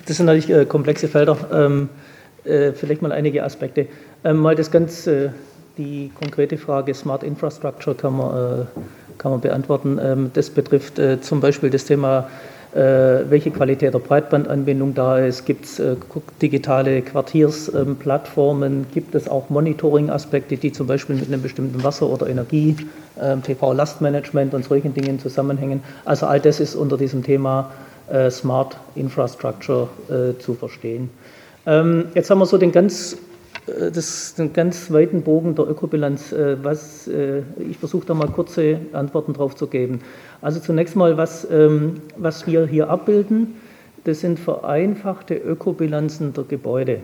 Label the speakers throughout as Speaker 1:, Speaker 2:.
Speaker 1: Das sind natürlich komplexe Felder. Vielleicht mal einige Aspekte. Mal die konkrete Frage Smart Infrastructure kann man beantworten. Das betrifft zum Beispiel das Thema, welche Qualität der Breitbandanbindung da ist. Gibt es digitale Quartiersplattformen? Gibt es auch Monitoring-Aspekte, die zum Beispiel mit einem bestimmten Wasser- oder Energie, TV-Lastmanagement und solchen Dingen zusammenhängen? Also all das ist unter diesem Thema Smart Infrastructure zu verstehen. Jetzt haben wir so den ganz weiten Bogen der Ökobilanz. Ich versuche da mal kurze Antworten drauf zu geben. Also zunächst mal, was wir hier abbilden, das sind vereinfachte Ökobilanzen der Gebäude.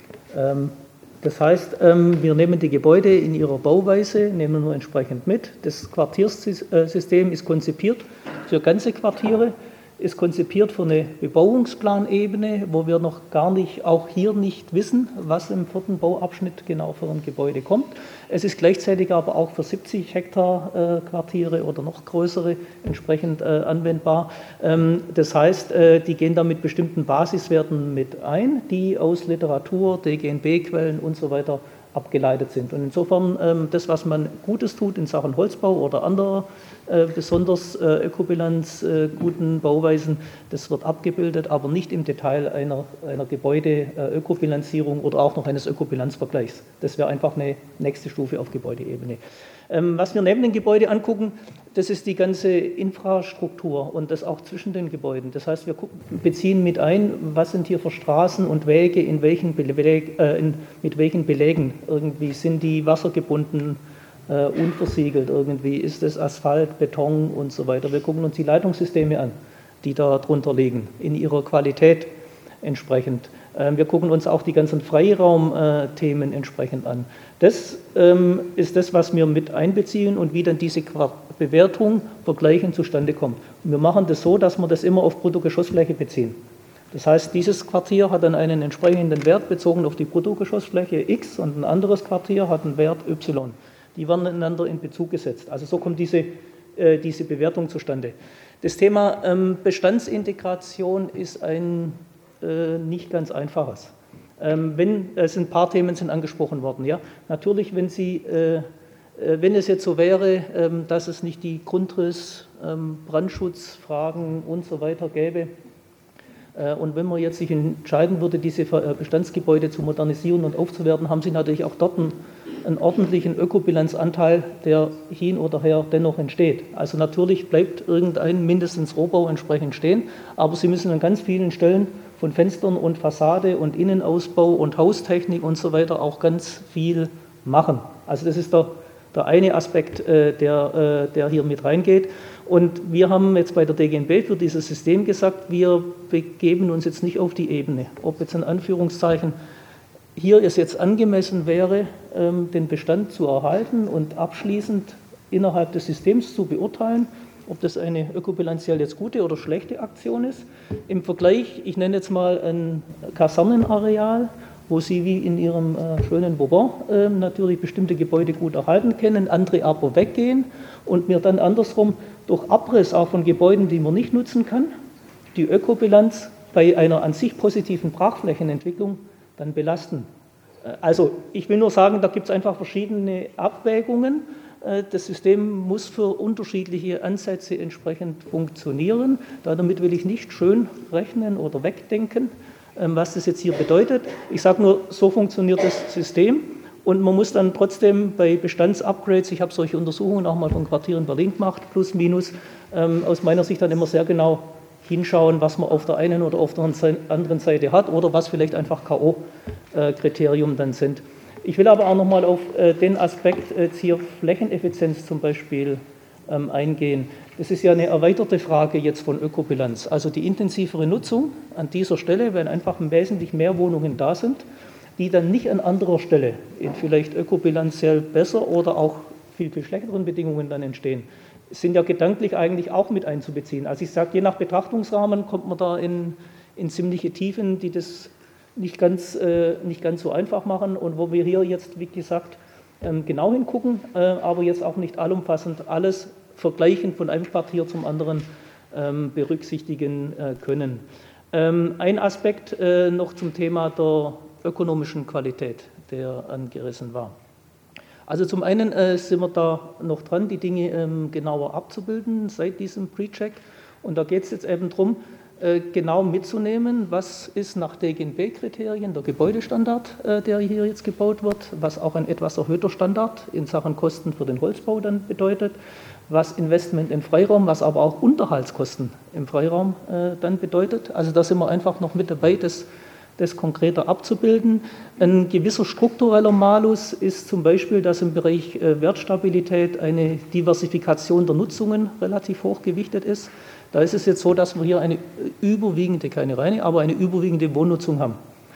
Speaker 1: Das heißt, wir nehmen die Gebäude in ihrer Bauweise, nehmen wir entsprechend mit. Das Quartierssystem ist konzipiert für ganze Quartiere, ist konzipiert für eine Bebauungsplanebene, wo wir noch gar nicht, auch hier nicht wissen, was im 4. Bauabschnitt genau für ein Gebäude kommt. Es ist gleichzeitig aber auch für 70 Hektar Quartiere oder noch größere entsprechend anwendbar. Das heißt, die gehen da mit bestimmten Basiswerten mit ein, die aus Literatur, DGNB-Quellen und so weiter abgeleitet sind. Und insofern das, was man Gutes tut in Sachen Holzbau oder anderer besonders Ökobilanz guten Bauweisen, das wird abgebildet, aber nicht im Detail einer Gebäude-Ökobilanzierung oder auch noch eines Ökobilanzvergleichs. Das wäre einfach eine nächste Stufe auf Gebäudeebene. Was wir neben dem Gebäude angucken, das ist die ganze Infrastruktur und das auch zwischen den Gebäuden. Das heißt, wir beziehen mit ein, was sind hier für Straßen und Wege, mit welchen Belägen irgendwie sind die wassergebunden, unversiegelt irgendwie, ist es Asphalt, Beton und so weiter. Wir gucken uns die Leitungssysteme an, die da drunter liegen, in ihrer Qualität entsprechend. Wir gucken uns auch die ganzen Freiraumthemen entsprechend an. Das ist das, was wir mit einbeziehen und wie dann diese Bewertung, Vergleichen zustande kommt. Und wir machen das so, dass wir das immer auf Bruttogeschossfläche beziehen. Das heißt, dieses Quartier hat dann einen entsprechenden Wert bezogen auf die Bruttogeschossfläche X und ein anderes Quartier hat einen Wert Y. Die werden einander in Bezug gesetzt. Also so kommt diese Bewertung zustande. Das Thema Bestandsintegration ist ein nicht ganz einfaches. Es sind ein paar Themen sind angesprochen worden. Ja? Natürlich, wenn es jetzt so wäre, dass es nicht die Grundriss, Brandschutzfragen und so weiter gäbe, und wenn man jetzt sich entscheiden würde, diese Bestandsgebäude zu modernisieren und aufzuwerten, haben Sie natürlich auch dort einen ordentlichen Ökobilanzanteil, der hin oder her dennoch entsteht. Also natürlich bleibt irgendein mindestens Rohbau entsprechend stehen, aber Sie müssen an ganz vielen Stellen von Fenstern und Fassade und Innenausbau und Haustechnik und so weiter auch ganz viel machen. Also das ist der eine Aspekt, der hier mit reingeht. Und wir haben jetzt bei der DGNB für dieses System gesagt, wir begeben uns jetzt nicht auf die Ebene, ob jetzt in Anführungszeichen hier es jetzt angemessen wäre, den Bestand zu erhalten und abschließend innerhalb des Systems zu beurteilen, ob das eine ökobilanziell jetzt gute oder schlechte Aktion ist. Im Vergleich, ich nenne jetzt mal ein Kasernenareal, wo Sie wie in Ihrem schönen Bourbon natürlich bestimmte Gebäude gut erhalten können, andere aber weggehen und mir dann andersrum durch Abriss auch von Gebäuden, die man nicht nutzen kann, die Ökobilanz bei einer an sich positiven Brachflächenentwicklung dann belasten. Also ich will nur sagen, da gibt es einfach verschiedene Abwägungen. Das System muss für unterschiedliche Ansätze entsprechend funktionieren. Damit will ich nicht schön rechnen oder wegdenken, was das jetzt hier bedeutet. Ich sage nur, so funktioniert das System und man muss dann trotzdem bei Bestandsupgrades, ich habe solche Untersuchungen auch mal von Quartieren in Berlin gemacht, plus minus, aus meiner Sicht dann immer sehr genau hinschauen, was man auf der einen oder auf der anderen Seite hat oder was vielleicht einfach K.O.-Kriterium dann sind. Ich will aber auch nochmal auf den Aspekt hier Flächeneffizienz zum Beispiel eingehen. Das ist ja eine erweiterte Frage jetzt von Ökobilanz. Also die intensivere Nutzung an dieser Stelle, wenn einfach wesentlich mehr Wohnungen da sind, die dann nicht an anderer Stelle in vielleicht ökobilanziell besser oder auch viel, viel schlechteren Bedingungen dann entstehen, sind ja gedanklich eigentlich auch mit einzubeziehen. Also ich sage, je nach Betrachtungsrahmen kommt man da in ziemliche Tiefen, die das nicht ganz so einfach machen und wo wir hier jetzt, wie gesagt, genau hingucken, aber jetzt auch nicht allumfassend alles vergleichen von einem Quartier zum anderen berücksichtigen können. Ein Aspekt noch zum Thema der ökonomischen Qualität, der angerissen war. Also zum einen sind wir da noch dran, die Dinge genauer abzubilden seit diesem Pre-Check. Und da geht es jetzt eben darum, genau mitzunehmen, was ist nach DGNB-Kriterien der Gebäudestandard, der hier jetzt gebaut wird, was auch ein etwas erhöhter Standard in Sachen Kosten für den Holzbau dann bedeutet, was Investment in Freiraum, was aber auch Unterhaltskosten im Freiraum dann bedeutet. Also da sind wir einfach noch mit dabei, das konkreter abzubilden. Ein gewisser struktureller Malus ist zum Beispiel, dass im Bereich Wertstabilität eine Diversifikation der Nutzungen relativ hoch gewichtet ist. Da ist es jetzt so, dass wir hier eine überwiegende, keine reine, aber eine überwiegende Wohnnutzung haben.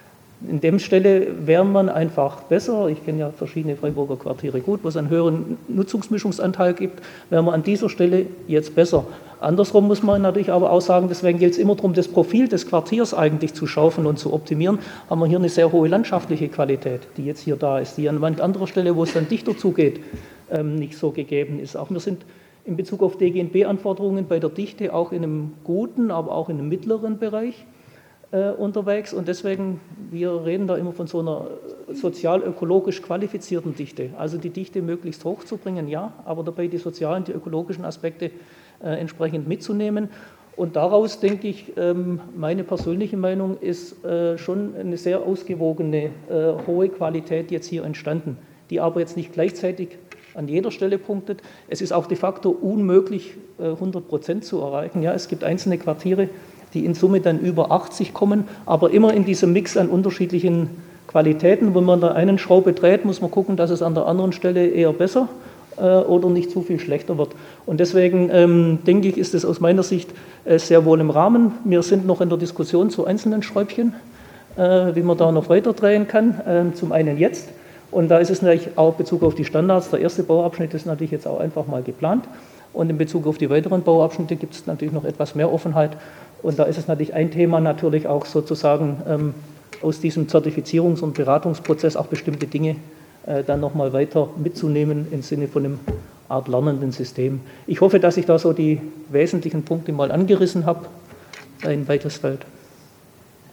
Speaker 1: In dem Stelle wäre man einfach besser, ich kenne ja verschiedene Freiburger Quartiere gut, wo es einen höheren Nutzungsmischungsanteil gibt, wäre man an dieser Stelle jetzt besser. Andersrum muss man natürlich aber auch sagen, deswegen gilt es immer darum, das Profil des Quartiers eigentlich zu schaufeln und zu optimieren, haben wir hier eine sehr hohe landschaftliche Qualität, die jetzt hier da ist, die an manch anderer Stelle, wo es dann dichter zugeht, nicht so gegeben ist. Auch wir sind in Bezug auf DGNB-Anforderungen bei der Dichte auch in einem guten, aber auch in einem mittleren Bereich unterwegs und deswegen, wir reden da immer von so einer sozial-ökologisch qualifizierten Dichte, also die Dichte möglichst hoch zu bringen, ja, aber dabei die sozialen, die ökologischen Aspekte entsprechend mitzunehmen und daraus, denke ich, meine persönliche Meinung ist schon eine sehr ausgewogene, hohe Qualität jetzt hier entstanden, die aber jetzt nicht gleichzeitig an jeder Stelle punktet. Es ist auch de facto unmöglich, 100% zu erreichen. Ja, es gibt einzelne Quartiere, die in Summe dann über 80 kommen, aber immer in diesem Mix an unterschiedlichen Qualitäten. Wenn man an der einen Schraube dreht, muss man gucken, dass es an der anderen Stelle eher besser oder nicht zu viel schlechter wird. Und deswegen denke ich, ist es aus meiner Sicht sehr wohl im Rahmen. Wir sind noch in der Diskussion zu einzelnen Schräubchen, wie man da noch weiter drehen kann. Zum einen jetzt. Und da ist es natürlich auch in Bezug auf die Standards, der erste Bauabschnitt ist natürlich jetzt auch einfach mal geplant. Und in Bezug auf die weiteren Bauabschnitte gibt es natürlich noch etwas mehr Offenheit. Und da ist es natürlich ein Thema, natürlich auch sozusagen aus diesem Zertifizierungs- und Beratungsprozess auch bestimmte Dinge dann nochmal weiter mitzunehmen im Sinne von einem Art lernenden System. Ich hoffe, dass ich da so die wesentlichen Punkte mal angerissen habe. Ein weites Feld.